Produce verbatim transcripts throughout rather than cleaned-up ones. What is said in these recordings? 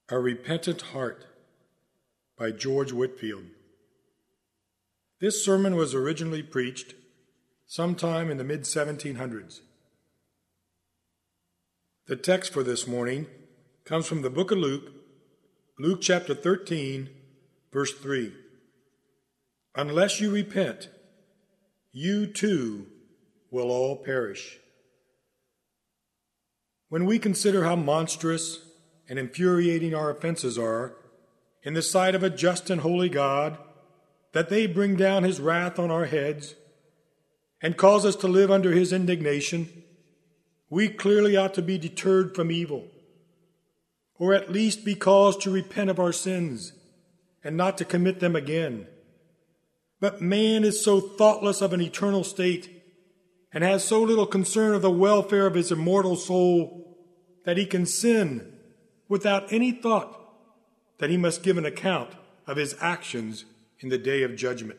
A Repentant Heart by George Whitefield. This sermon was originally preached sometime in the mid seventeen hundreds. The text for this morning comes from the book of Luke, Luke chapter thirteen, verse three. Unless you repent, you too will all perish. When we consider how monstrous and infuriating our offenses are in the sight of a just and holy God, that they bring down his wrath on our heads and cause us to live under his indignation, we clearly ought to be deterred from evil, or at least be caused to repent of our sins and not to commit them again. But man is so thoughtless of an eternal state and has so little concern of the welfare of his immortal soul that he can sin without any thought that he must give an account of his actions in the day of judgment.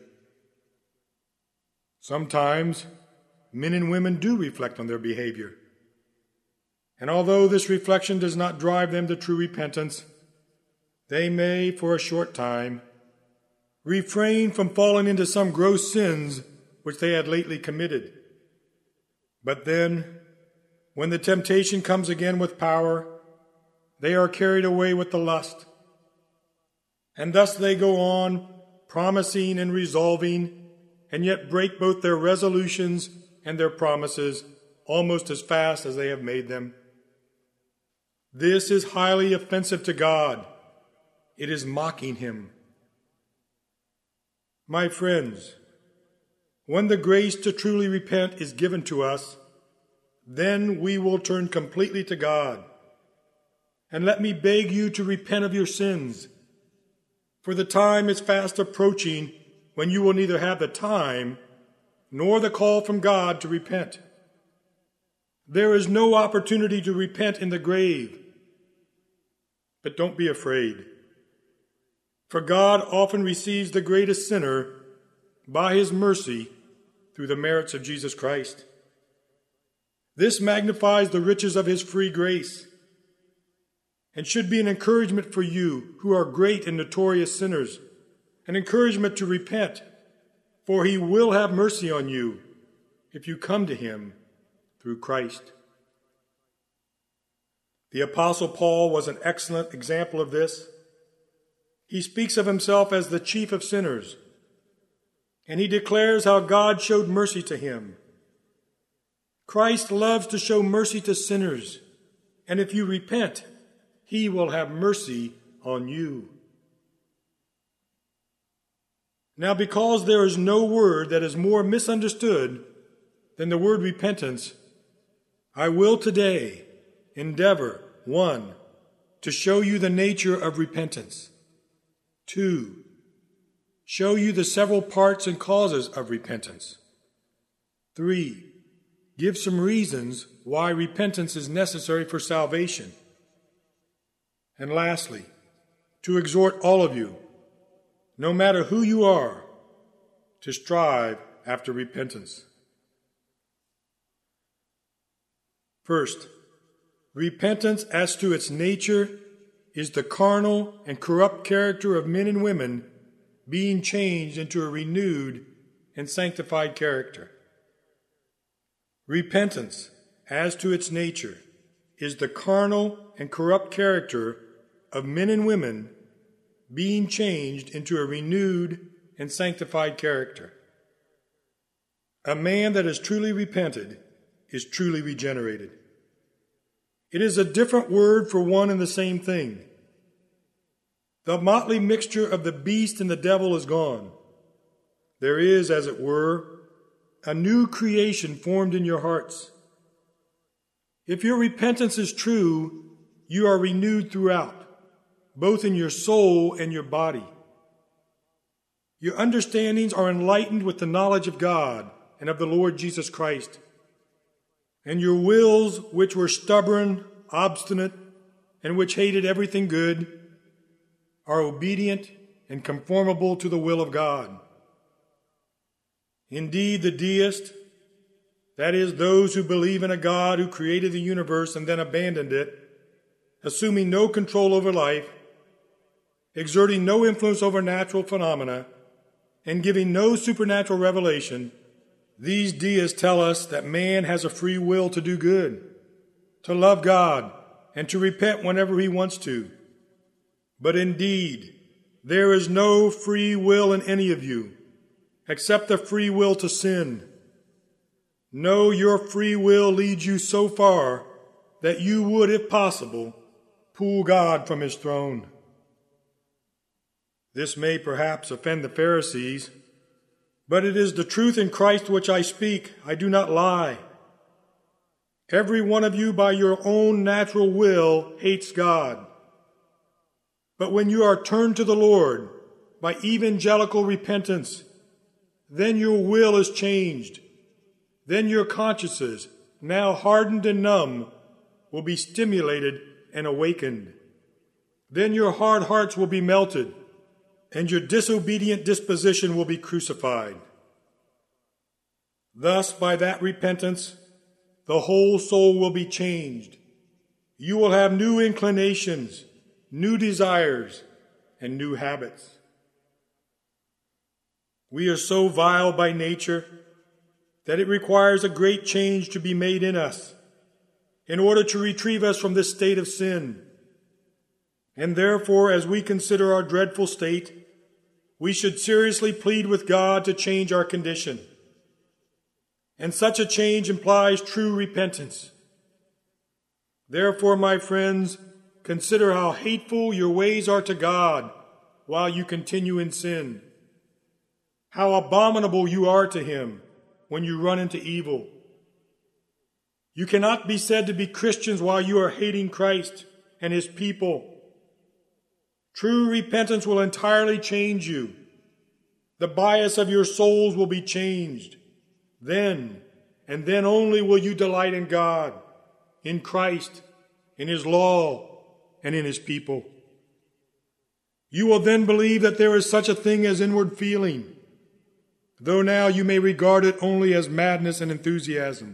Sometimes men and women do reflect on their behavior, and although this reflection does not drive them to true repentance, they may, for a short time, refrain from falling into some gross sins which they had lately committed. But then, when the temptation comes again with power, they are carried away with the lust. And thus they go on, promising and resolving, and yet break both their resolutions and their promises almost as fast as they have made them. This is highly offensive to God. It is mocking him. My friends, when the grace to truly repent is given to us, then we will turn completely to God. And let me beg you to repent of your sins, for the time is fast approaching when you will neither have the time nor the call from God to repent. There is no opportunity to repent in the grave. But don't be afraid, for God often receives the greatest sinner by his mercy through the merits of Jesus Christ. This magnifies the riches of his free grace and should be an encouragement for you who are great and notorious sinners, an encouragement to repent, for he will have mercy on you if you come to him through Christ. The Apostle Paul was an excellent example of this. He speaks of himself as the chief of sinners, and he declares how God showed mercy to him. Christ loves to show mercy to sinners, and if you repent, he will have mercy on you. Now, because there is no word that is more misunderstood than the word repentance, I will today endeavor, one, to show you the nature of repentance. Two, show you the several parts and causes of repentance. Three, give some reasons why repentance is necessary for salvation. And lastly, to exhort all of you, no matter who you are, to strive after repentance. First, repentance as to its nature is the carnal and corrupt character of men and women being changed into a renewed and sanctified character. Repentance as to its nature is the carnal and corrupt character of men and women being changed into a renewed and sanctified character. A man that is truly repented is truly regenerated. It is a different word for one and the same thing. The motley mixture of the beast and the devil is gone. There is, as it were, a new creation formed in your hearts. If your repentance is true, you are renewed throughout, both in your soul and your body. Your understandings are enlightened with the knowledge of God and of the Lord Jesus Christ. And your wills, which were stubborn, obstinate, and which hated everything good, are obedient and conformable to the will of God. Indeed, the deist, that is, those who believe in a God who created the universe and then abandoned it, assuming no control over life, exerting no influence over natural phenomena, and giving no supernatural revelation, these deists tell us that man has a free will to do good, to love God, and to repent whenever he wants to. But indeed, there is no free will in any of you, except the free will to sin. No, your free will leads you so far that you would, if possible, pull God from his throne. This may perhaps offend the Pharisees, but it is the truth in Christ which I speak. I do not lie. Every one of you by your own natural will hates God. But when you are turned to the Lord by evangelical repentance, then your will is changed. Then your consciences, now hardened and numb, will be stimulated and awakened. Then your hard hearts will be melted, and your disobedient disposition will be crucified. Thus, by that repentance, the whole soul will be changed. You will have new inclinations, new desires, and new habits. We are so vile by nature that it requires a great change to be made in us in order to retrieve us from this state of sin. And therefore, as we consider our dreadful state, we should seriously plead with God to change our condition. And such a change implies true repentance. Therefore, my friends, consider how hateful your ways are to God while you continue in sin. How abominable you are to him when you run into evil. You cannot be said to be Christians while you are hating Christ and his people. True repentance will entirely change you. The bias of your souls will be changed. Then, and then only will you delight in God, in Christ, in his law, and in his people. You will then believe that there is such a thing as inward feeling, though now you may regard it only as madness and enthusiasm.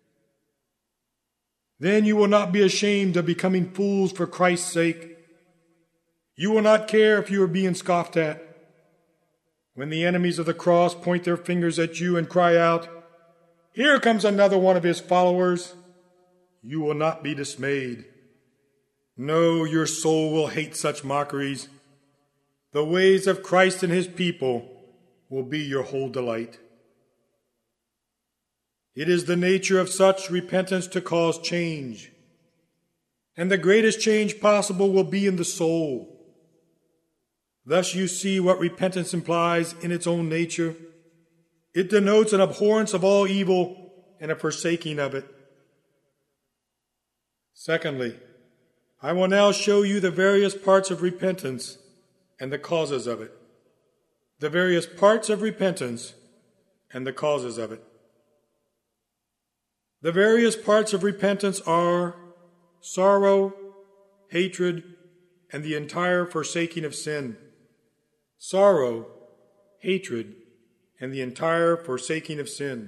Then you will not be ashamed of becoming fools for Christ's sake. You will not care if you are being scoffed at. When the enemies of the cross point their fingers at you and cry out, "Here comes another one of his followers," you will not be dismayed. No, your soul will hate such mockeries. The ways of Christ and his people will be your whole delight. It is the nature of such repentance to cause change, and the greatest change possible will be in the soul. Thus you see what repentance implies in its own nature. It denotes an abhorrence of all evil and a forsaking of it. Secondly, I will now show you the various parts of repentance and the causes of it. The various parts of repentance and the causes of it. The various parts of repentance are sorrow, hatred, and the entire forsaking of sin. Sorrow, hatred, and the entire forsaking of sin.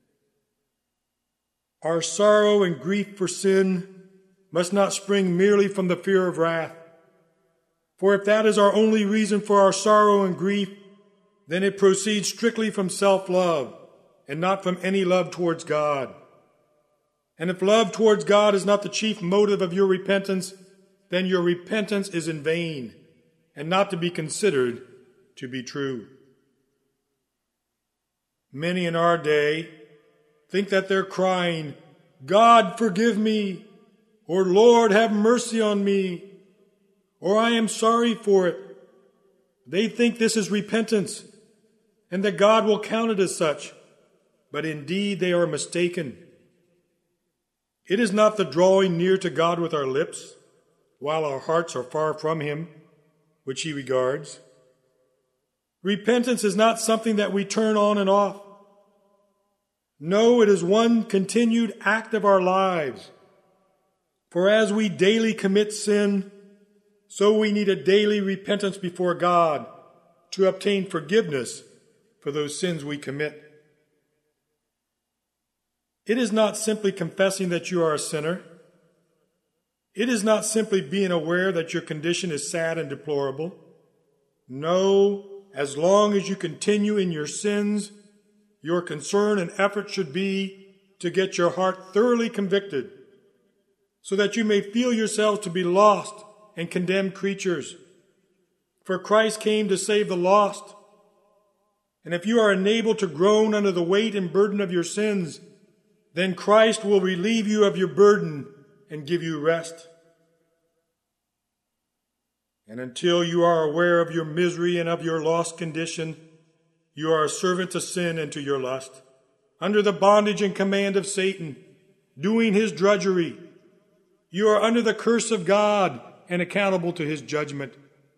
Our sorrow and grief for sin must not spring merely from the fear of wrath. For if that is our only reason for our sorrow and grief, then it proceeds strictly from self-love and not from any love towards God. And if love towards God is not the chief motive of your repentance, then your repentance is in vain and not to be considered to be true. Many in our day think that they're crying, "God, forgive me," or "Lord, have mercy on me," or "I am sorry for it." They think this is repentance and that God will count it as such, but indeed they are mistaken. It is not the drawing near to God with our lips, while our hearts are far from him, which he regards. Repentance is not something that we turn on and off. No, it is one continued act of our lives. For as we daily commit sin, so we need a daily repentance before God to obtain forgiveness for those sins we commit. It is not simply confessing that you are a sinner. It is not simply being aware that your condition is sad and deplorable. No, as long as you continue in your sins, your concern and effort should be to get your heart thoroughly convicted, so that you may feel yourselves to be lost and condemned creatures. For Christ came to save the lost. And if you are enabled to groan under the weight and burden of your sins, then Christ will relieve you of your burden and give you rest. And until you are aware of your misery and of your lost condition, you are a servant to sin and to your lust, under the bondage and command of Satan, doing his drudgery. You are under the curse of God and accountable to his judgment.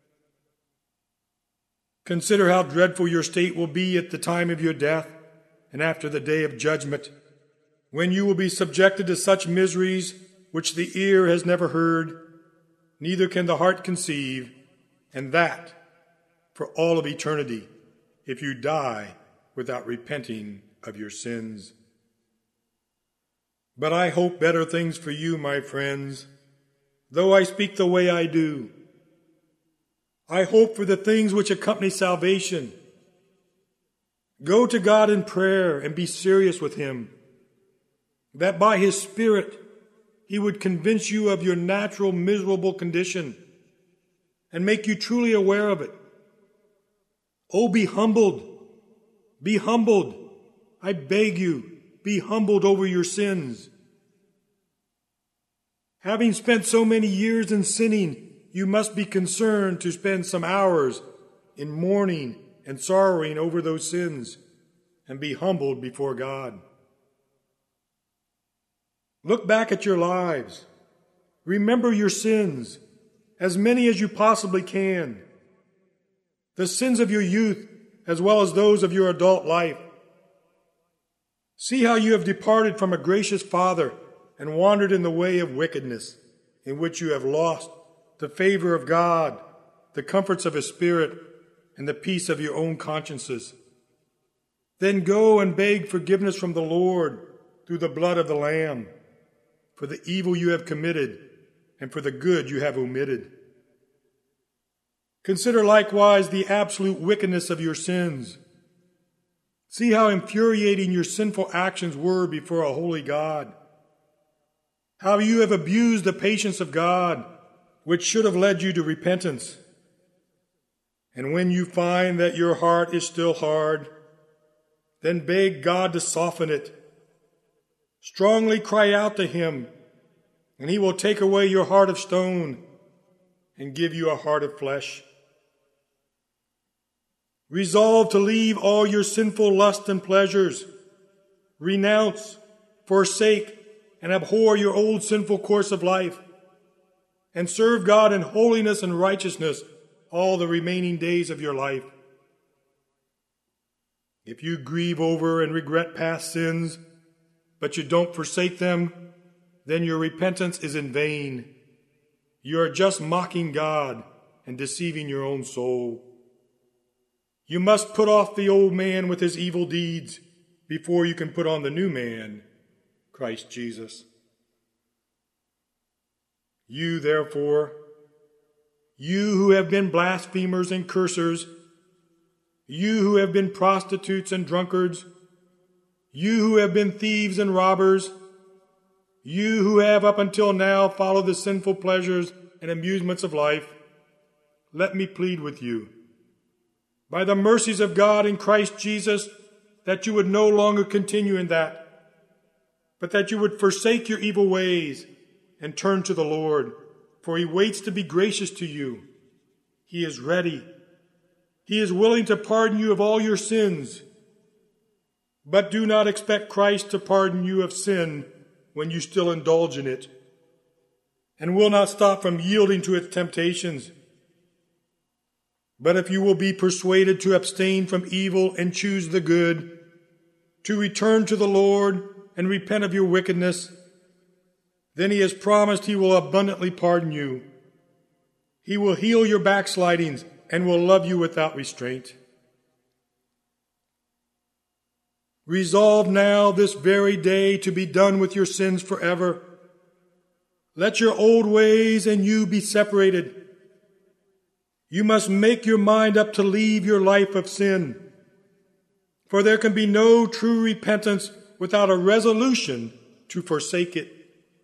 Consider how dreadful your state will be at the time of your death and after the day of judgment, when you will be subjected to such miseries which the ear has never heard, neither can the heart conceive, and that for all of eternity, if you die without repenting of your sins. But I hope better things for you, my friends, though I speak the way I do. I hope for the things which accompany salvation. Go to God in prayer and be serious with him, that by his Spirit he would convince you of your natural miserable condition and make you truly aware of it. Oh, be humbled. Be humbled. I beg you, be humbled over your sins. Having spent so many years in sinning, you must be concerned to spend some hours in mourning and sorrowing over those sins and be humbled before God. Look back at your lives. Remember your sins, as many as you possibly can. The sins of your youth, as well as those of your adult life. See how you have departed from a gracious Father and wandered in the way of wickedness, in which you have lost the favor of God, the comforts of his Spirit, and the peace of your own consciences. Then go and beg forgiveness from the Lord through the blood of the Lamb, for the evil you have committed and for the good you have omitted. Consider likewise the absolute wickedness of your sins. See how infuriating your sinful actions were before a holy God. How you have abused the patience of God, which should have led you to repentance. And when you find that your heart is still hard, then beg God to soften it. Strongly cry out to him, and he will take away your heart of stone and give you a heart of flesh. Resolve to leave all your sinful lusts and pleasures. Renounce, forsake, and abhor your old sinful course of life, and serve God in holiness and righteousness all the remaining days of your life. If you grieve over and regret past sins, but you don't forsake them, then your repentance is in vain. You are just mocking God and deceiving your own soul. You must put off the old man with his evil deeds before you can put on the new man, Christ Jesus. You, therefore, you who have been blasphemers and cursers, you who have been prostitutes and drunkards, you who have been thieves and robbers, you who have up until now followed the sinful pleasures and amusements of life, let me plead with you, by the mercies of God in Christ Jesus, that you would no longer continue in that, but that you would forsake your evil ways and turn to the Lord, for he waits to be gracious to you. He is ready. He is willing to pardon you of all your sins. But do not expect Christ to pardon you of sin when you still indulge in it, and will not stop from yielding to its temptations. But if you will be persuaded to abstain from evil and choose the good, to return to the Lord and repent of your wickedness, then he has promised he will abundantly pardon you. He will heal your backslidings and will love you without restraint. Resolve now this very day to be done with your sins forever. Let your old ways and you be separated. You must make your mind up to leave your life of sin. For there can be no true repentance without a resolution to forsake it.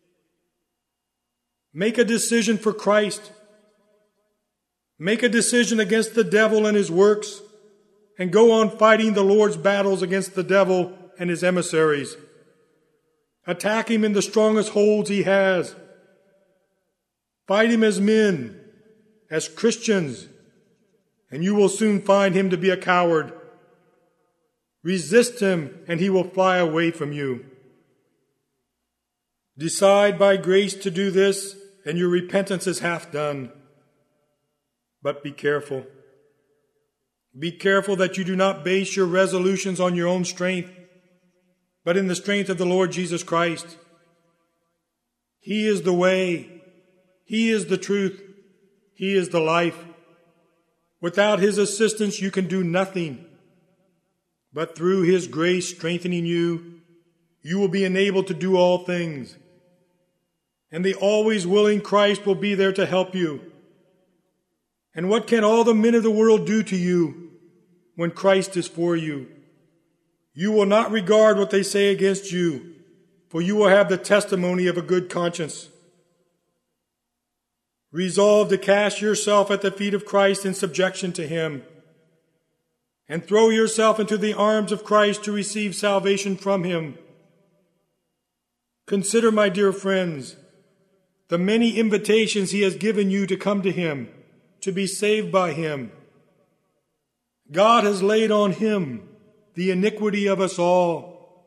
Make a decision for Christ. Make a decision against the devil and his works, and go on fighting the Lord's battles against the devil and his emissaries. Attack him in the strongest holds he has. Fight him as men, as Christians, and you will soon find him to be a coward. Resist him, and he will fly away from you. Decide by grace to do this, and your repentance is half done. But be careful. Be careful that you do not base your resolutions on your own strength, but in the strength of the Lord Jesus Christ. He is the way. He is the truth. He is the life. Without his assistance, you can do nothing. But through his grace strengthening you, you will be enabled to do all things. And the always willing Christ will be there to help you. And what can all the men of the world do to you when Christ is for you? You will not regard what they say against you, for you will have the testimony of a good conscience. Resolve to cast yourself at the feet of Christ in subjection to him, and throw yourself into the arms of Christ to receive salvation from him. Consider, my dear friends, the many invitations he has given you to come to him, to be saved by him. God has laid on him the iniquity of us all.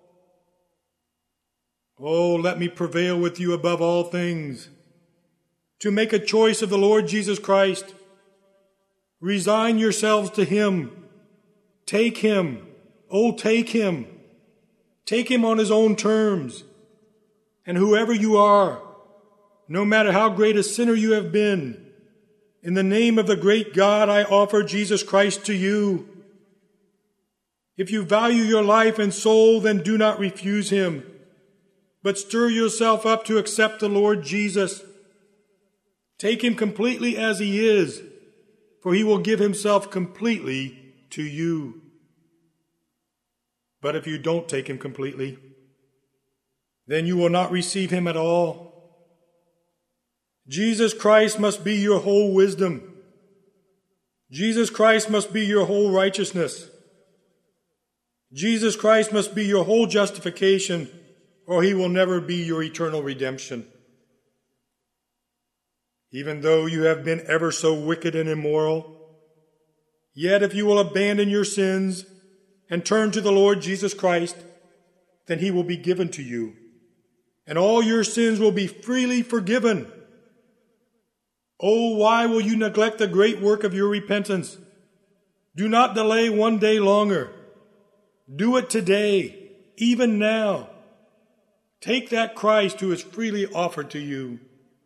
Oh, let me prevail with you above all things to make a choice of the Lord Jesus Christ. Resign yourselves to him. Take him. Oh, take him. Take him on his own terms. And whoever you are, no matter how great a sinner you have been, in the name of the great God, I offer Jesus Christ to you. If you value your life and soul, then do not refuse him, but stir yourself up to accept the Lord Jesus. Take him completely as he is, for he will give himself completely to you. But if you don't take him completely, then you will not receive him at all. Jesus Christ must be your whole wisdom. Jesus Christ must be your whole righteousness. Jesus Christ must be your whole justification, or he will never be your eternal redemption. Even though you have been ever so wicked and immoral, yet if you will abandon your sins and turn to the Lord Jesus Christ, then he will be given to you, and all your sins will be freely forgiven. Oh, why will you neglect the great work of your repentance? Do not delay one day longer. Do it today, even now. Take that Christ who is freely offered to you.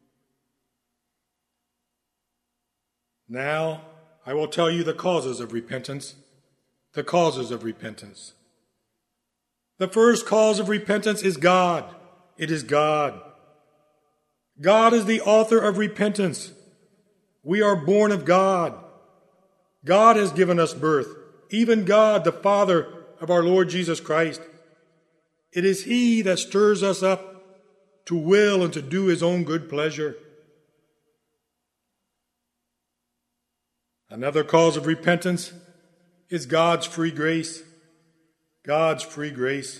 Now, I will tell you the causes of repentance. The causes of repentance. The first cause of repentance is God. It is God. God is the author of repentance. We are born of God. God has given us birth, even God, the Father of our Lord Jesus Christ. It is he that stirs us up to will and to do his own good pleasure. Another cause of repentance is God's free grace. God's free grace.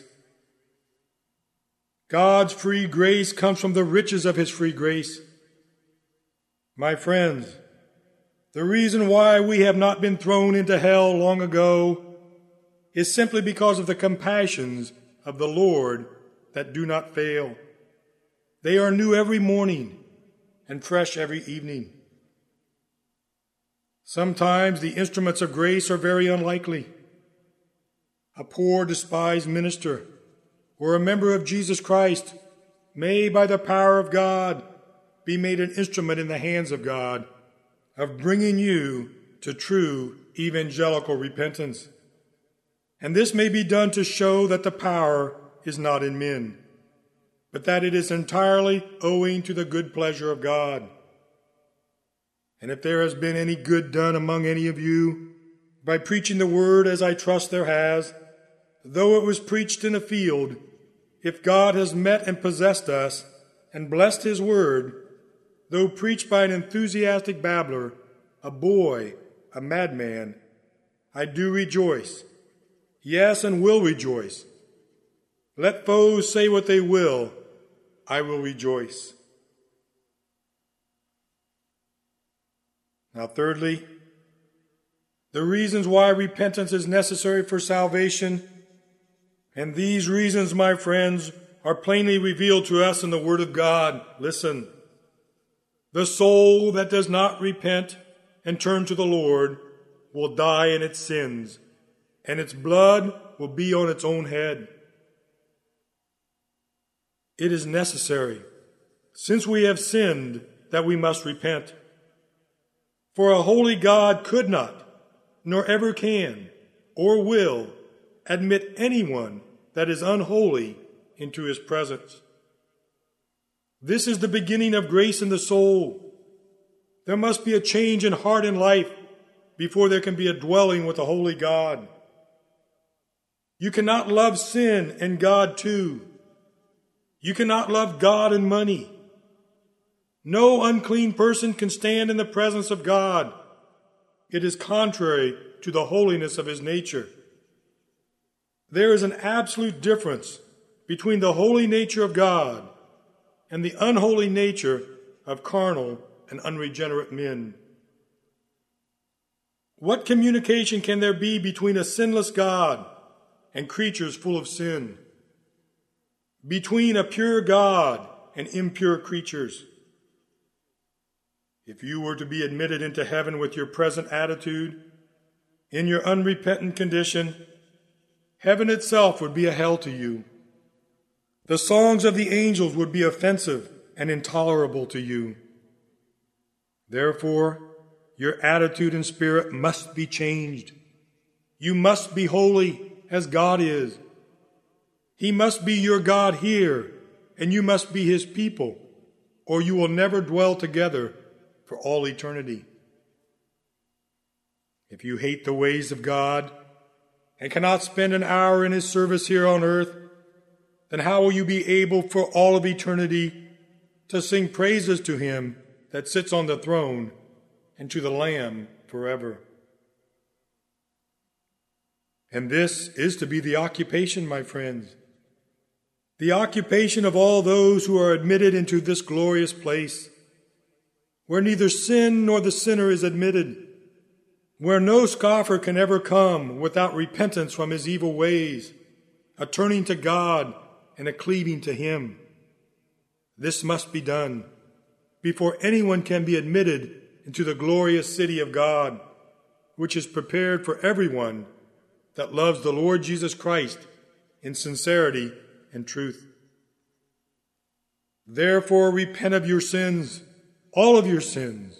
God's free grace comes from the riches of his free grace. My friends, the reason why we have not been thrown into hell long ago is simply because of the compassions of the Lord that do not fail. They are new every morning and fresh every evening. Sometimes the instruments of grace are very unlikely. A poor, despised minister or a member of Jesus Christ may, by the power of God, be made an instrument in the hands of God of bringing you to true evangelical repentance. And this may be done to show that the power is not in men, but that it is entirely owing to the good pleasure of God. And if there has been any good done among any of you, by preaching the word as I trust there has, though it was preached in a field, if God has met and possessed us and blessed his word, though preached by an enthusiastic babbler, a boy, a madman, I do rejoice, yes, and will rejoice. Let foes say what they will, I will rejoice. Now, thirdly, the reasons why repentance is necessary for salvation, and these reasons, my friends, are plainly revealed to us in the Word of God. Listen. The soul that does not repent and turn to the Lord will die in its sins, and its blood will be on its own head. It is necessary, since we have sinned, that we must repent. For a holy God could not, nor ever can, or will, admit anyone that is unholy into his presence. This is the beginning of grace in the soul. There must be a change in heart and life before there can be a dwelling with a holy God. You cannot love sin and God too. You cannot love God and money. No unclean person can stand in the presence of God. It is contrary to the holiness of his nature. There is an absolute difference between the holy nature of God and the unholy nature of carnal and unregenerate men. What communication can there be between a sinless God and creatures full of sin? Between a pure God and impure creatures? If you were to be admitted into heaven with your present attitude, in your unrepentant condition, heaven itself would be a hell to you. The songs of the angels would be offensive and intolerable to you. Therefore, your attitude and spirit must be changed. You must be holy as God is. He must be your God here, and you must be his people, or you will never dwell together for all eternity. If you hate the ways of God and cannot spend an hour in his service here on earth, then how will you be able for all of eternity to sing praises to him that sits on the throne and to the Lamb forever? And this is to be the occupation, my friends, the occupation of all those who are admitted into this glorious place, where neither sin nor the sinner is admitted, where no scoffer can ever come without repentance from his evil ways, a turning to God and a cleaving to him. This must be done before anyone can be admitted into the glorious city of God, which is prepared for everyone that loves the Lord Jesus Christ in sincerity and truth. Therefore, repent of your sins, all of your sins.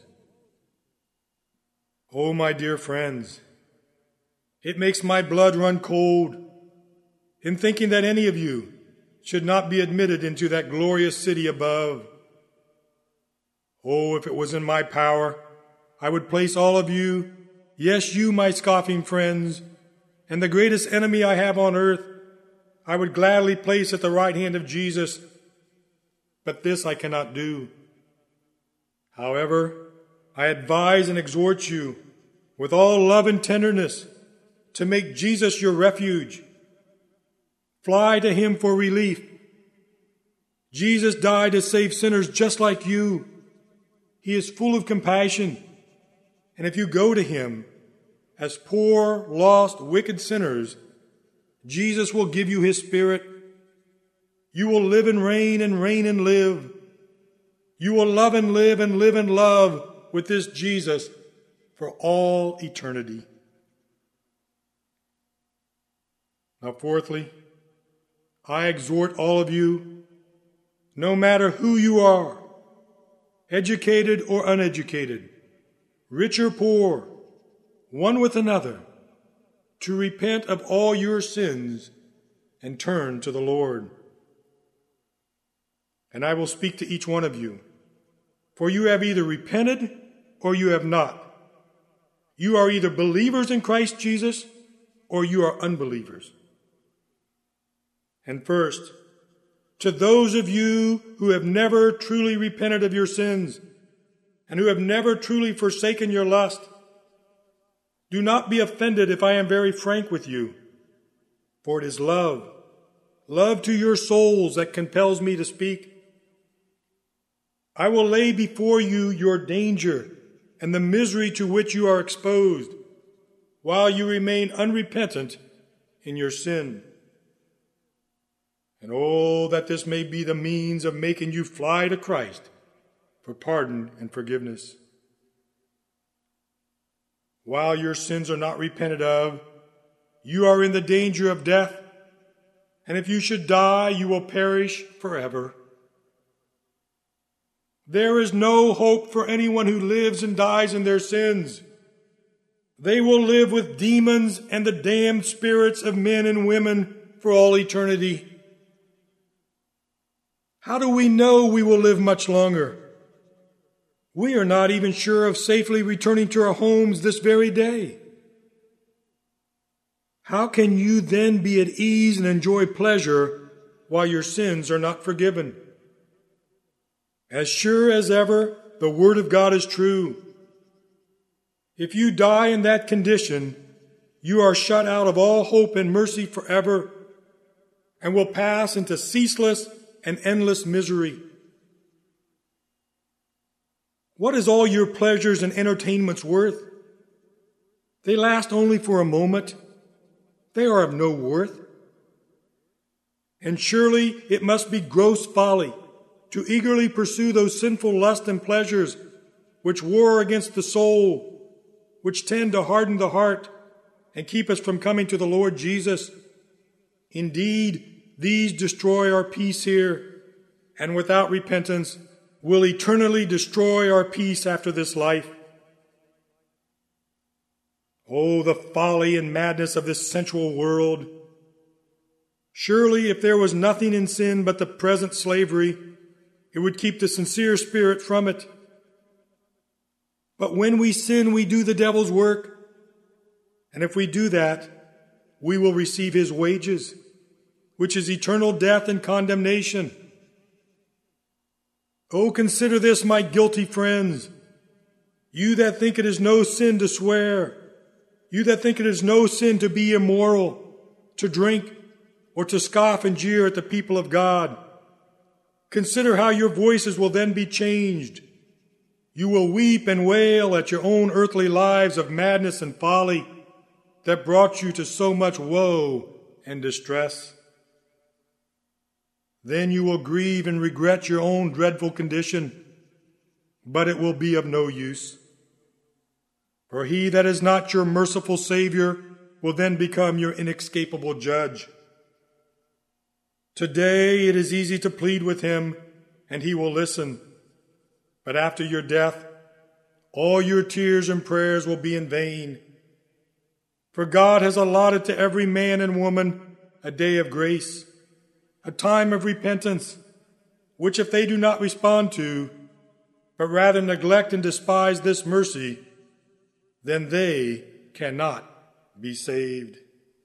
Oh, my dear friends, it makes my blood run cold in thinking that any of you should not be admitted into that glorious city above. Oh, if it was in my power, I would place all of you, yes, you, my scoffing friends, and the greatest enemy I have on earth, I would gladly place at the right hand of Jesus. But this I cannot do. However, I advise and exhort you with all love and tenderness to make Jesus your refuge. Fly to him for relief. Jesus died to save sinners just like you. He is full of compassion. And if you go to him as poor, lost, wicked sinners, Jesus will give you his Spirit. You will live and reign and reign and live. You will love and live and live and love with this Jesus for all eternity. Now, fourthly, I exhort all of you, no matter who you are, educated or uneducated, rich or poor, one with another, to repent of all your sins and turn to the Lord. And I will speak to each one of you, for you have either repented or you have not. You are either believers in Christ Jesus or you are unbelievers. And first, to those of you who have never truly repented of your sins and who have never truly forsaken your lust, do not be offended if I am very frank with you, for it is love, love to your souls that compels me to speak. I will lay before you your danger and the misery to which you are exposed while you remain unrepentant in your sin. And oh, that this may be the means of making you fly to Christ for pardon and forgiveness. While your sins are not repented of, you are in the danger of death, and if you should die, you will perish forever. There is no hope for anyone who lives and dies in their sins. They will live with demons and the damned spirits of men and women for all eternity. How do we know we will live much longer? We are not even sure of safely returning to our homes this very day. How can you then be at ease and enjoy pleasure while your sins are not forgiven? As sure as ever, the Word of God is true. If you die in that condition, you are shut out of all hope and mercy forever and will pass into ceaseless and endless misery. What is all your pleasures and entertainments worth? They last only for a moment. They are of no worth. And surely it must be gross folly to eagerly pursue those sinful lusts and pleasures which war against the soul, which tend to harden the heart and keep us from coming to the Lord Jesus. Indeed, these destroy our peace here, and without repentance will eternally destroy our peace after this life. Oh, the folly and madness of this sensual world! Surely if there was nothing in sin but the present slavery, it would keep the sincere spirit from it. But when we sin, we do the devil's work. And if we do that, we will receive his wages, which is eternal death and condemnation. Oh, consider this, my guilty friends, you that think it is no sin to swear, you that think it is no sin to be immoral, to drink, or to scoff and jeer at the people of God. Consider how your voices will then be changed. You will weep and wail at your own earthly lives of madness and folly that brought you to so much woe and distress. Then you will grieve and regret your own dreadful condition, but it will be of no use. For he that is not your merciful Savior will then become your inescapable judge. Today it is easy to plead with him, and he will listen. But after your death, all your tears and prayers will be in vain. For God has allotted to every man and woman a day of grace, a time of repentance, which if they do not respond to, but rather neglect and despise this mercy, then they cannot be saved.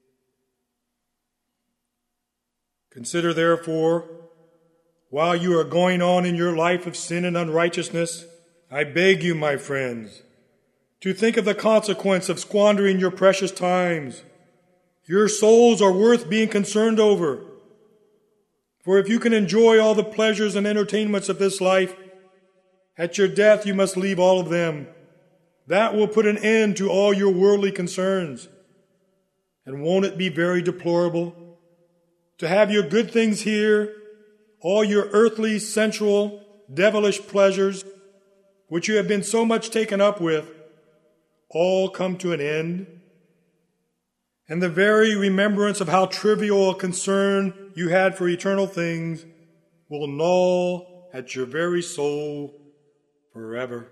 Consider therefore, while you are going on in your life of sin and unrighteousness, I beg you, my friends, to think of the consequence of squandering your precious times. Your souls are worth being concerned over. For if you can enjoy all the pleasures and entertainments of this life, at your death you must leave all of them. That will put an end to all your worldly concerns. And won't it be very deplorable to have your good things here, all your earthly, sensual, devilish pleasures, which you have been so much taken up with, all come to an end? And the very remembrance of how trivial a concern you had for eternal things will gnaw at your very soul forever.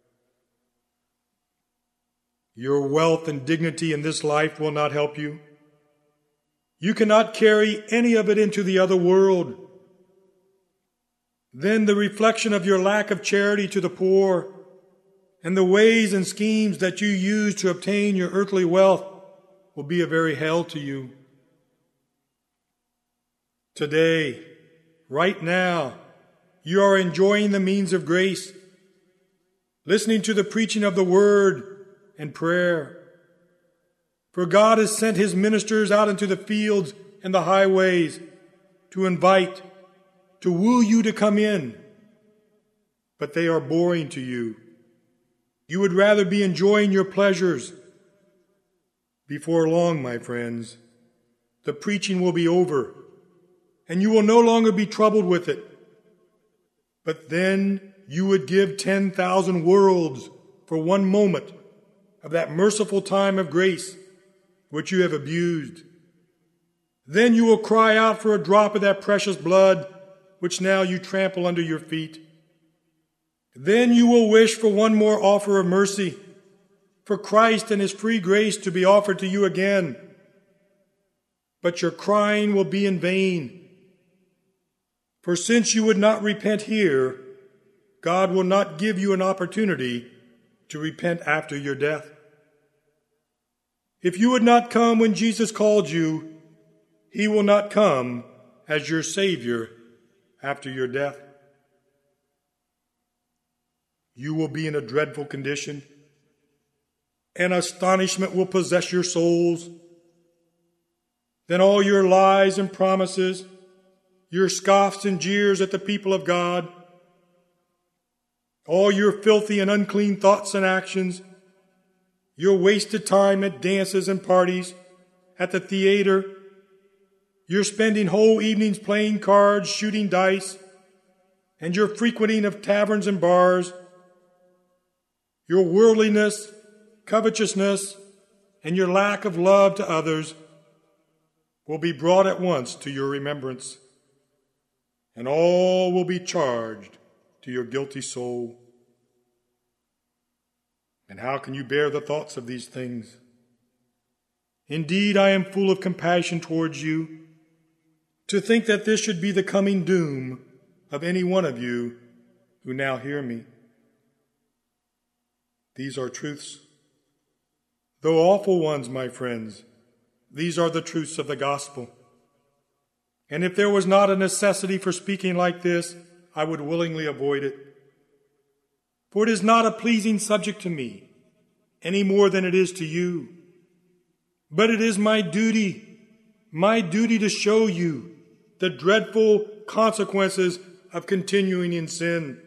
Your wealth and dignity in this life will not help you. You cannot carry any of it into the other world. Then the reflection of your lack of charity to the poor and the ways and schemes that you use to obtain your earthly wealth will be a very hell to you. Today, right now, you are enjoying the means of grace, listening to the preaching of the word and prayer. For God has sent his ministers out into the fields and the highways to invite, to woo you to come in. But they are boring to you. You would rather be enjoying your pleasures. Before long, my friends, the preaching will be over, and you will no longer be troubled with it. But then you would give ten thousand worlds for one moment of that merciful time of grace which you have abused. Then you will cry out for a drop of that precious blood which now you trample under your feet. Then you will wish for one more offer of mercy, for Christ and his free grace to be offered to you again. But your crying will be in vain. For since you would not repent here, God will not give you an opportunity to repent after your death. If you would not come when Jesus called you, he will not come as your Savior after your death. You will be in a dreadful condition, and astonishment will possess your souls. Then all your lies and promises, your scoffs and jeers at the people of God, all your filthy and unclean thoughts and actions, your wasted time at dances and parties, at the theater, your spending whole evenings playing cards, shooting dice, and your frequenting of taverns and bars, your worldliness, covetousness, and your lack of love to others will be brought at once to your remembrance, and all will be charged to your guilty soul. And how can you bear the thoughts of these things? Indeed, I am full of compassion towards you, to think that this should be the coming doom of any one of you who now hear me. These are truths. Though awful ones, my friends, these are the truths of the gospel. And if there was not a necessity for speaking like this, I would willingly avoid it. For it is not a pleasing subject to me, any more than it is to you. But it is my duty, my duty to show you the dreadful consequences of continuing in sin.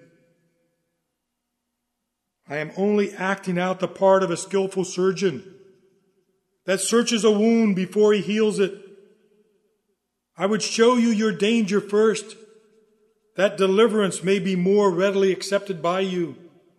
I am only acting out the part of a skillful surgeon that searches a wound before he heals it. I would show you your danger first, that deliverance may be more readily accepted by you.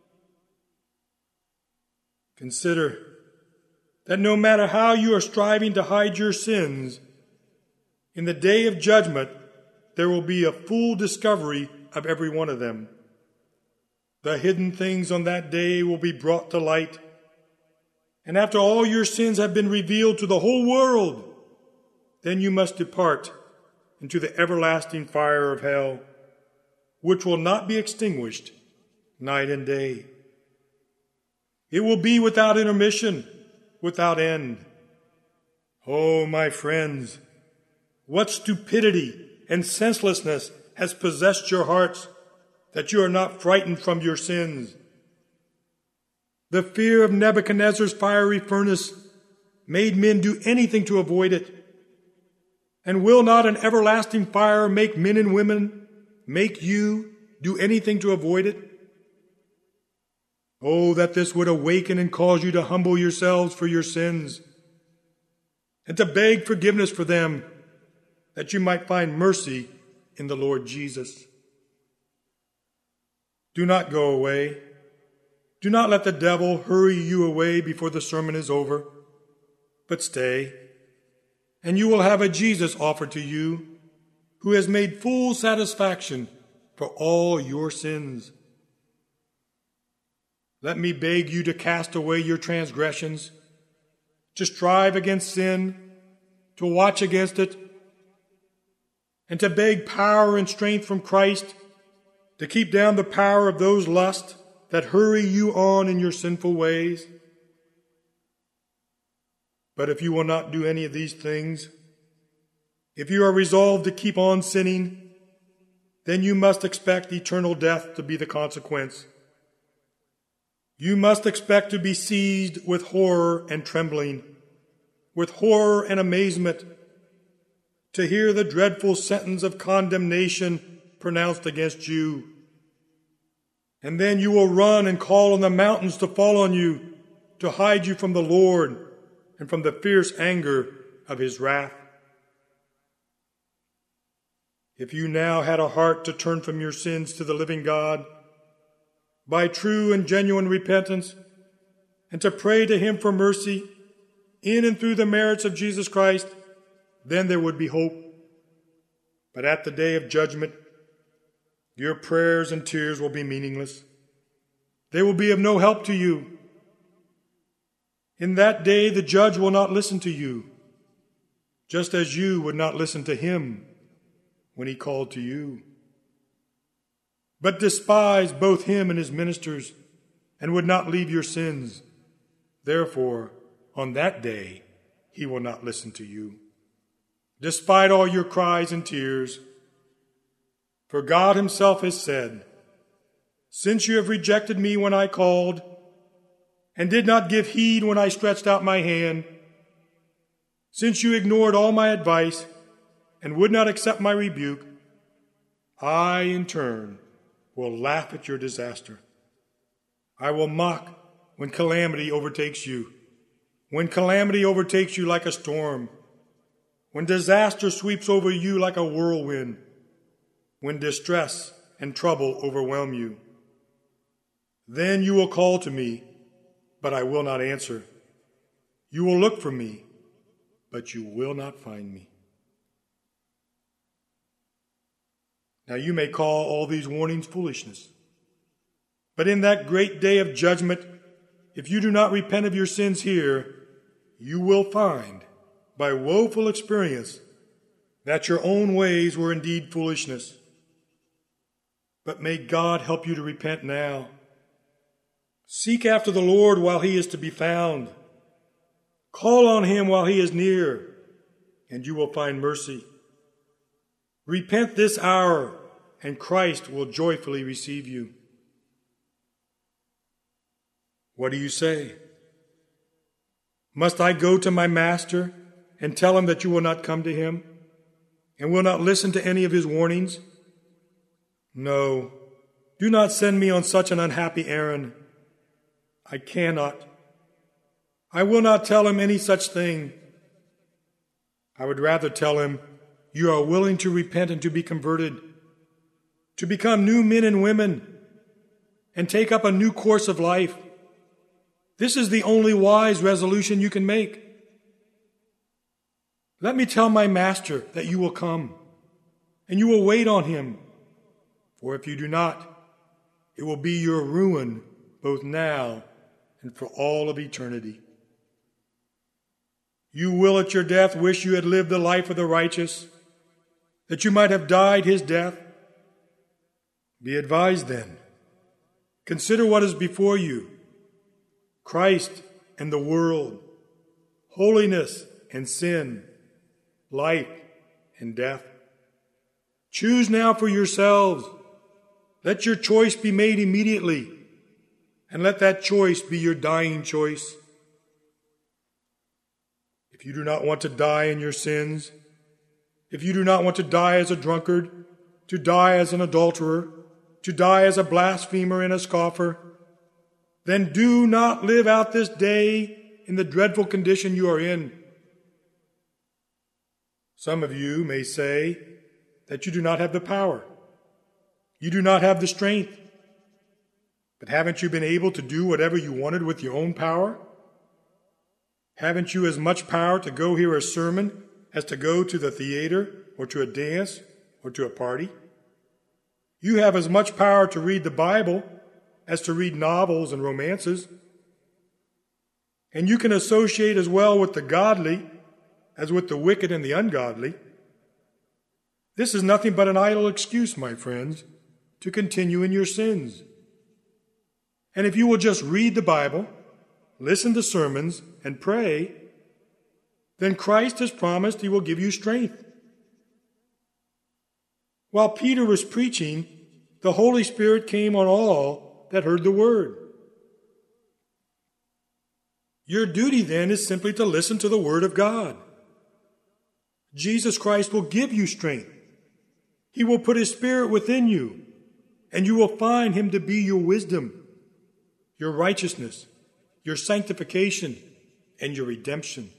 Consider that no matter how you are striving to hide your sins, in the day of judgment there will be a full discovery of every one of them. The hidden things on that day will be brought to light, and after all your sins have been revealed to the whole world, then you must depart into the everlasting fire of hell, which will not be extinguished night and day. It will be without intermission, without end. Oh, my friends, what stupidity and senselessness has possessed your hearts, that you are not frightened from your sins. The fear of Nebuchadnezzar's fiery furnace made men do anything to avoid it. And will not an everlasting fire make men and women, make you, do anything to avoid it? Oh, that this would awaken and cause you to humble yourselves for your sins, and to beg forgiveness for them, that you might find mercy in the Lord Jesus. Do not go away. Do not let the devil hurry you away before the sermon is over, but stay, and you will have a Jesus offered to you, who has made full satisfaction for all your sins. Let me beg you to cast away your transgressions, to strive against sin, to watch against it, and to beg power and strength from Christ, to keep down the power of those lusts that hurry you on in your sinful ways? But if you will not do any of these things, if you are resolved to keep on sinning, then you must expect eternal death to be the consequence. You must expect to be seized with horror and trembling, with horror and amazement, to hear the dreadful sentence of condemnation pronounced against you. And then you will run and call on the mountains to fall on you, to hide you from the Lord and from the fierce anger of his wrath. If you now had a heart to turn from your sins to the living God, by true and genuine repentance, and to pray to him for mercy, in and through the merits of Jesus Christ, then there would be hope. But at the day of judgment, your prayers and tears will be meaningless. They will be of no help to you. In that day, the judge will not listen to you, just as you would not listen to him when he called to you, but despise both him and his ministers, and would not leave your sins. Therefore, on that day, he will not listen to you, despite all your cries and tears. For God himself has said, "Since you have rejected me when I called, and did not give heed when I stretched out my hand, since you ignored all my advice and would not accept my rebuke, I, in turn, will laugh at your disaster. I will mock when calamity overtakes you, when calamity overtakes you like a storm, when disaster sweeps over you like a whirlwind, when distress and trouble overwhelm you. Then you will call to me, but I will not answer. You will look for me, but you will not find me." Now you may call all these warnings foolishness, but in that great day of judgment, if you do not repent of your sins here, you will find, by woeful experience, that your own ways were indeed foolishness. But may God help you to repent now. Seek after the Lord while he is to be found. Call on him while he is near, and you will find mercy. Repent this hour, and Christ will joyfully receive you. What do you say? Must I go to my master and tell him that you will not come to him and will not listen to any of his warnings? No, do not send me on such an unhappy errand. I cannot. I will not tell him any such thing. I would rather tell him, you are willing to repent and to be converted, to become new men and women, and take up a new course of life. This is the only wise resolution you can make. Let me tell my master that you will come, and you will wait on him. For if you do not, it will be your ruin both now and for all of eternity. You will at your death wish you had lived the life of the righteous, that you might have died his death. Be advised then. Consider what is before you: Christ and the world, holiness and sin, life and death. Choose now for yourselves. Let your choice be made immediately, and let that choice be your dying choice. If you do not want to die in your sins, if you do not want to die as a drunkard, to die as an adulterer, to die as a blasphemer and a scoffer, then do not live out this day in the dreadful condition you are in. Some of you may say that you do not have the power. You do not have the strength. But haven't you been able to do whatever you wanted with your own power? Haven't you as much power to go hear a sermon as to go to the theater or to a dance or to a party? You have as much power to read the Bible as to read novels and romances. And you can associate as well with the godly as with the wicked and the ungodly. This is nothing but an idle excuse, my friends, to continue in your sins. And if you will just read the Bible, listen to sermons, and pray, then Christ has promised he will give you strength. While Peter was preaching, the Holy Spirit came on all that heard the word. Your duty then is simply to listen to the word of God. Jesus Christ will give you strength. He will put his Spirit within you, and you will find him to be your wisdom, your righteousness, your sanctification, and your redemption.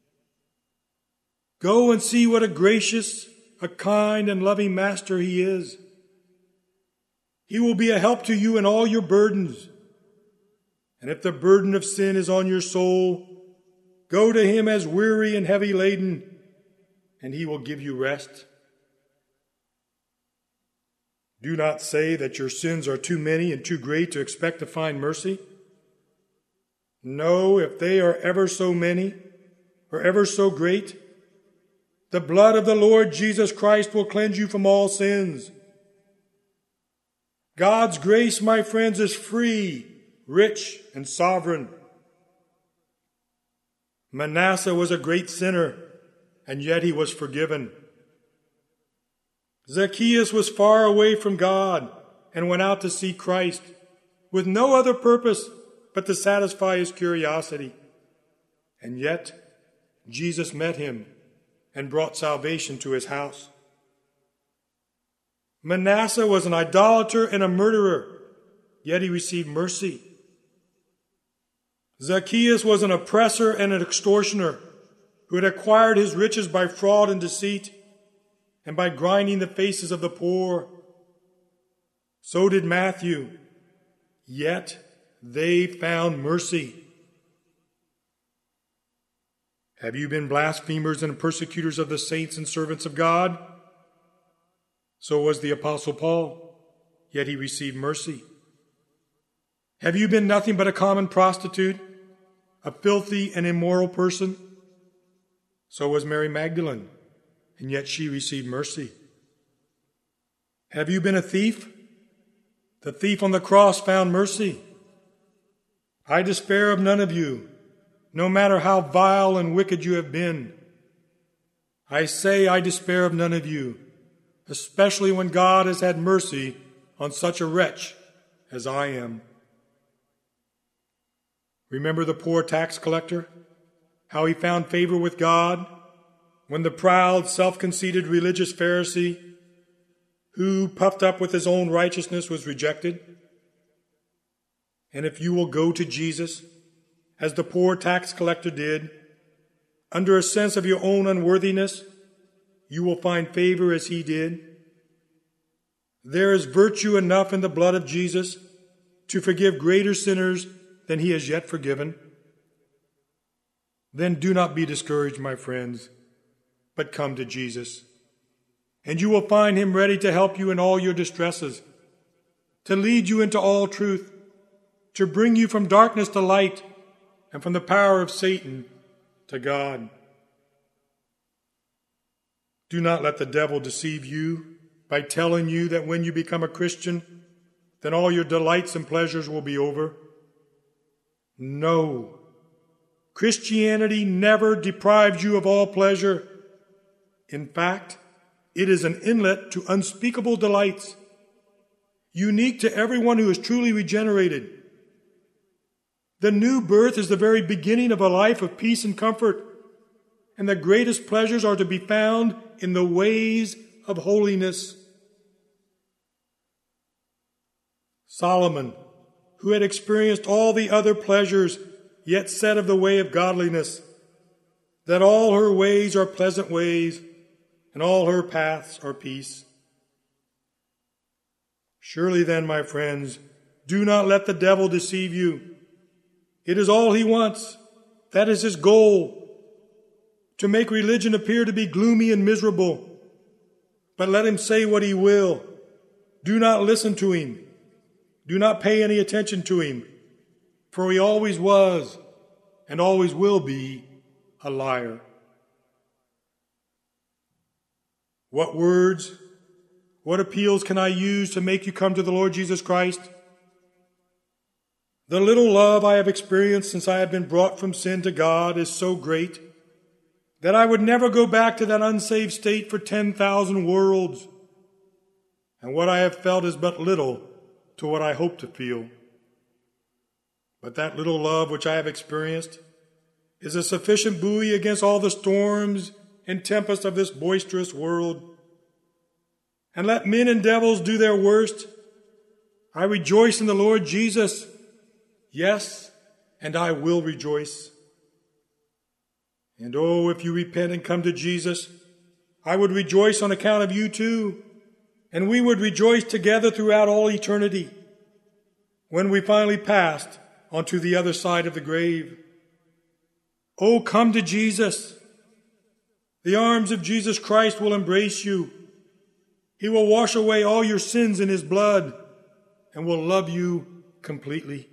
Go and see what a gracious, a kind, and loving Master he is. He will be a help to you in all your burdens. And if the burden of sin is on your soul, go to him as weary and heavy laden, and he will give you rest. Do not say that your sins are too many and too great to expect to find mercy. No, if they are ever so many or ever so great, the blood of the Lord Jesus Christ will cleanse you from all sins. God's grace, my friends, is free, rich, and sovereign. Manasseh was a great sinner, and yet he was forgiven. Zacchaeus was far away from God and went out to see Christ with no other purpose but to satisfy his curiosity. And yet, Jesus met him and brought salvation to his house. Manasseh was an idolater and a murderer, yet he received mercy. Zacchaeus was an oppressor and an extortioner who had acquired his riches by fraud and deceit and by grinding the faces of the poor. So did Matthew, yet they found mercy. Have you been blasphemers and persecutors of the saints and servants of God? So was the Apostle Paul, yet he received mercy. Have you been nothing but a common prostitute, a filthy and immoral person? So was Mary Magdalene, and yet she received mercy. Have you been a thief? The thief on the cross found mercy. I despair of none of you, no matter how vile and wicked you have been. I say I despair of none of you, especially when God has had mercy on such a wretch as I am. Remember the poor tax collector, how he found favor with God when the proud, self-conceited religious Pharisee, who, puffed up with his own righteousness, was rejected? And if you will go to Jesus, as the poor tax collector did, under a sense of your own unworthiness, you will find favor as he did. There is virtue enough in the blood of Jesus to forgive greater sinners than he has yet forgiven. Then do not be discouraged, my friends, but come to Jesus, and you will find him ready to help you in all your distresses, to lead you into all truth, to bring you from darkness to light, and from the power of Satan to God. Do not let the devil deceive you by telling you that when you become a Christian, then all your delights and pleasures will be over. No. Christianity never deprives you of all pleasure. In fact, it is an inlet to unspeakable delights, unique to everyone who is truly regenerated. The new birth is the very beginning of a life of peace and comfort, and the greatest pleasures are to be found in the ways of holiness. Solomon, who had experienced all the other pleasures, yet said of the way of godliness, that all her ways are pleasant ways, and all her paths are peace. Surely then, my friends, do not let the devil deceive you. It is all he wants. That is his goal, to make religion appear to be gloomy and miserable. But let him say what he will. Do not listen to him. Do not pay any attention to him, for he always was and always will be a liar. What words, what appeals can I use to make you come to the Lord Jesus Christ? The little love I have experienced since I have been brought from sin to God is so great that I would never go back to that unsaved state for ten thousand worlds. And what I have felt is but little to what I hope to feel. But that little love which I have experienced is a sufficient buoy against all the storms and tempests of this boisterous world. And let men and devils do their worst, I rejoice in the Lord Jesus. Yes, and I will rejoice. And oh, if you repent and come to Jesus, I would rejoice on account of you too, and we would rejoice together throughout all eternity when we finally passed onto the other side of the grave. Oh, come to Jesus. The arms of Jesus Christ will embrace you. He will wash away all your sins in his blood and will love you completely.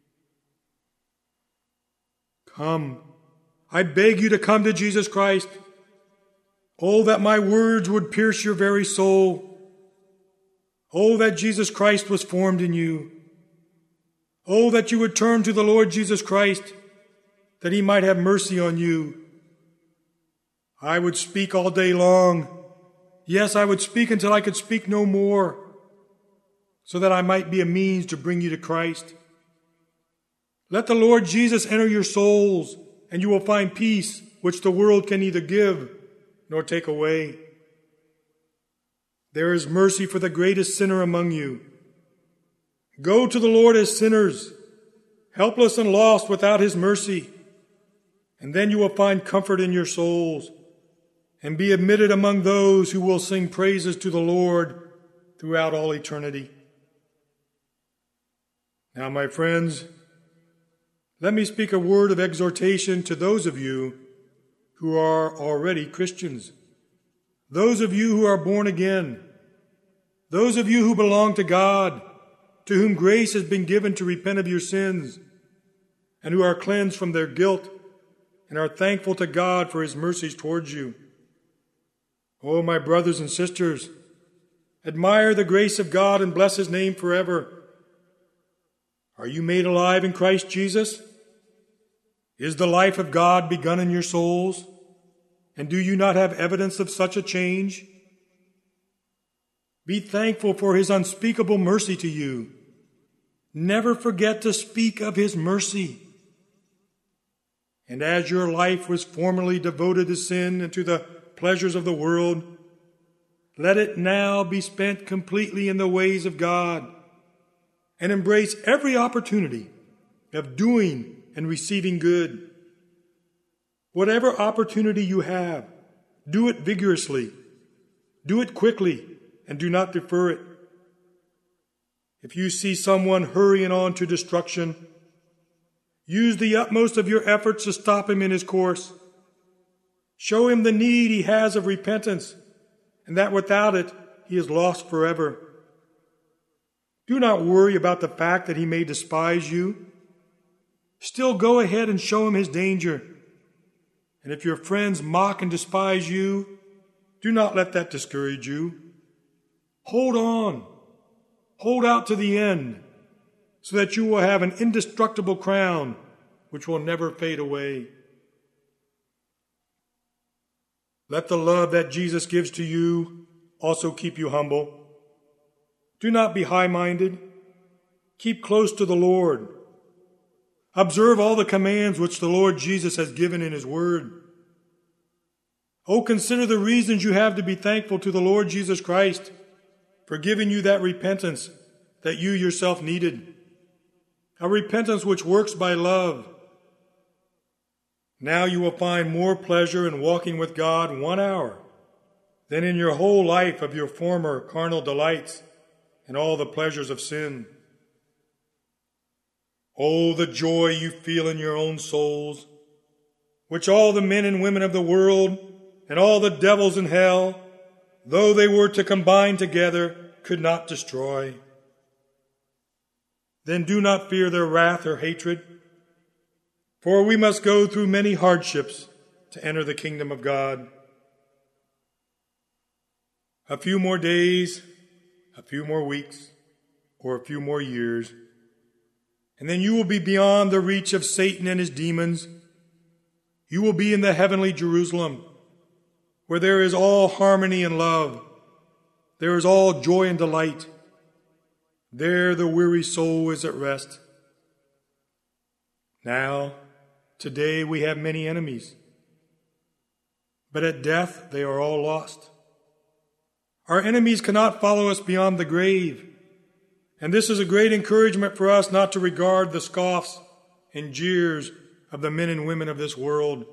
Come. I beg you to come to Jesus Christ. Oh, that my words would pierce your very soul. Oh, that Jesus Christ was formed in you. Oh, that you would turn to the Lord Jesus Christ, that he might have mercy on you. I would speak all day long. Yes, I would speak until I could speak no more, so that I might be a means to bring you to Christ. Let the Lord Jesus enter your souls, and you will find peace which the world can neither give nor take away. There is mercy for the greatest sinner among you. Go to the Lord as sinners, helpless and lost without his mercy, and then you will find comfort in your souls and be admitted among those who will sing praises to the Lord throughout all eternity. Now, my friends, let me speak a word of exhortation to those of you who are already Christians, those of you who are born again, those of you who belong to God, to whom grace has been given to repent of your sins, and who are cleansed from their guilt and are thankful to God for his mercies towards you. Oh, my brothers and sisters, admire the grace of God and bless his name forever. Are you made alive in Christ Jesus? Is the life of God begun in your souls? And do you not have evidence of such a change? Be thankful for his unspeakable mercy to you. Never forget to speak of his mercy. And as your life was formerly devoted to sin and to the pleasures of the world, let it now be spent completely in the ways of God, and embrace every opportunity of doing and receiving good. Whatever opportunity you have, do it vigorously, do it quickly, and do not defer it. If you see someone hurrying on to destruction, use the utmost of your efforts to stop him in his course. Show him the need he has of repentance, and that without it, he is lost forever. Do not worry about the fact that he may despise you. Still go ahead and show him his danger. And if your friends mock and despise you, do not let that discourage you. Hold on. Hold out to the end, so that you will have an indestructible crown which will never fade away. Let the love that Jesus gives to you also keep you humble. Do not be high-minded. Keep close to the Lord. Observe all the commands which the Lord Jesus has given in his word. Oh, consider the reasons you have to be thankful to the Lord Jesus Christ for giving you that repentance that you yourself needed, a repentance which works by love. Now you will find more pleasure in walking with God one hour than in your whole life of your former carnal delights and all the pleasures of sin. Oh, the joy you feel in your own souls, which all the men and women of the world and all the devils in hell, though they were to combine together, could not destroy. Then do not fear their wrath or hatred, for we must go through many hardships to enter the kingdom of God. A few more days, a few more weeks, or a few more years, And then you will be beyond the reach of Satan and his demons. You will be in the heavenly Jerusalem, where there is all harmony and love. There is all joy and delight. There the weary soul is at rest. Now, today we have many enemies, but at death they are all lost. Our enemies cannot follow us beyond the grave, and this is a great encouragement for us not to regard the scoffs and jeers of the men and women of this world.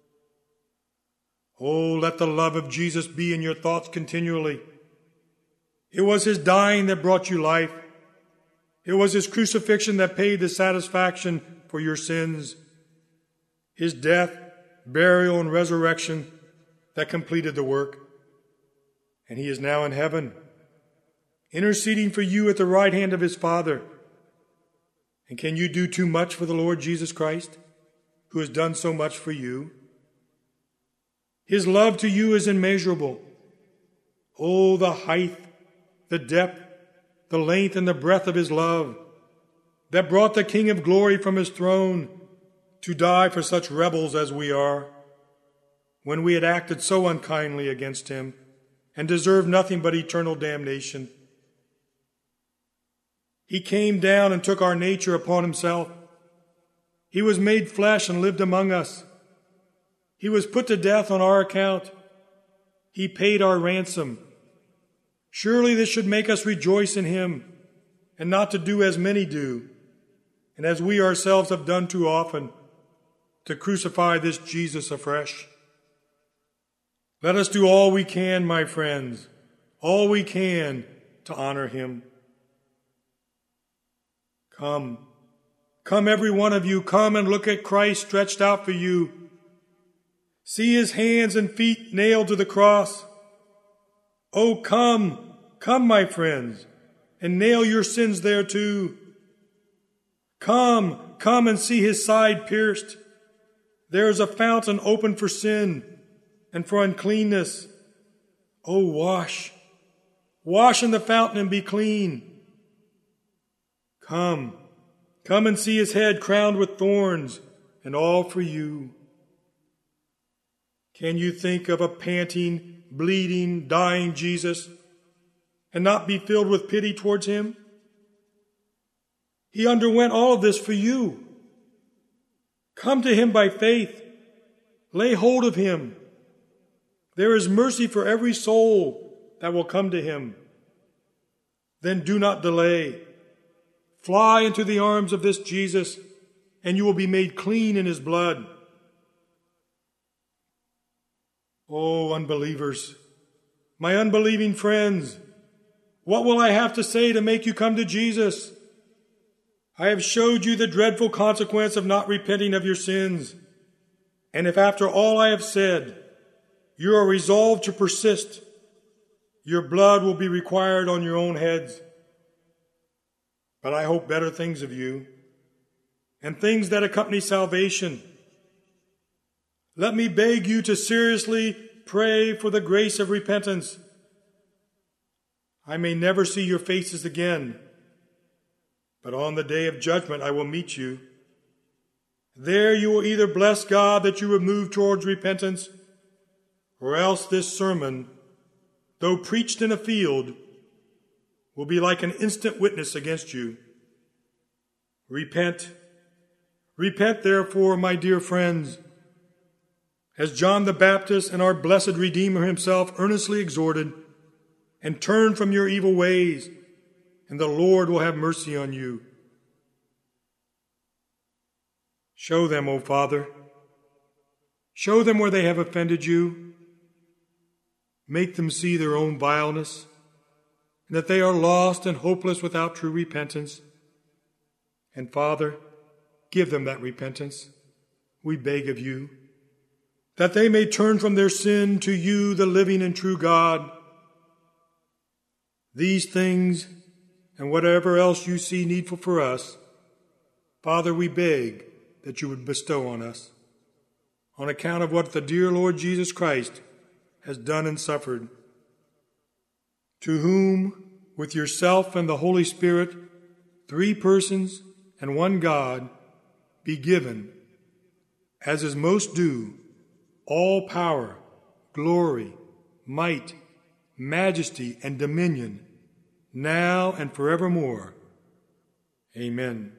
Oh, let the love of Jesus be in your thoughts continually. It was his dying that brought you life. It was his crucifixion that paid the satisfaction for your sins. His death, burial, and resurrection that completed the work. And he is now in heaven, interceding for you at the right hand of his Father. And can you do too much for the Lord Jesus Christ, who has done so much for you? His love to you is immeasurable. Oh, the height, the depth, the length, and the breadth of his love that brought the King of glory from his throne to die for such rebels as we are, when we had acted so unkindly against him and deserved nothing but eternal damnation. He came down and took our nature upon himself. He was made flesh and lived among us. He was put to death on our account. He paid our ransom. Surely this should make us rejoice in him, and not to do as many do, and as we ourselves have done too often, to crucify this Jesus afresh. Let us do all we can, my friends, all we can to honor him. Come, come every one of you, come and look at Christ stretched out for you. See his hands and feet nailed to the cross. Oh, come, come, my friends, and nail your sins there too. Come, come and see his side pierced. There is a fountain open for sin and for uncleanness. Oh, wash, wash in the fountain and be clean. Come, come and see his head crowned with thorns, and all for you. Can you think of a panting, bleeding, dying Jesus and not be filled with pity towards him? He underwent all of this for you. Come to him by faith. Lay hold of him. There is mercy for every soul that will come to him. Then do not delay. Fly into the arms of this Jesus, and you will be made clean in his blood. Oh, unbelievers, my unbelieving friends, what will I have to say to make you come to Jesus? I have showed you the dreadful consequence of not repenting of your sins. And if after all I have said, you are resolved to persist, your blood will be required on your own heads. But I hope better things of you, and things that accompany salvation. Let me beg you to seriously pray for the grace of repentance. I may never see your faces again, but on the day of judgment I will meet you. There you will either bless God that you have moved towards repentance, or else this sermon, though preached in a field, will be like an instant witness against you. Repent. Repent, therefore, my dear friends, as John the Baptist and our blessed Redeemer himself earnestly exhorted, and turn from your evil ways, and the Lord will have mercy on you. Show them, O Father. Show them where they have offended you. Make them see their own vileness, and that they are lost and hopeless without true repentance. And Father, give them that repentance, we beg of you, that they may turn from their sin to you, the living and true God. These things, and whatever else you see needful for us, Father, we beg that you would bestow on us, on account of what the dear Lord Jesus Christ has done and suffered, to whom, with yourself and the Holy Spirit, three persons and one God be given, as is most due, all power, glory, might, majesty, and dominion, now and forevermore. Amen.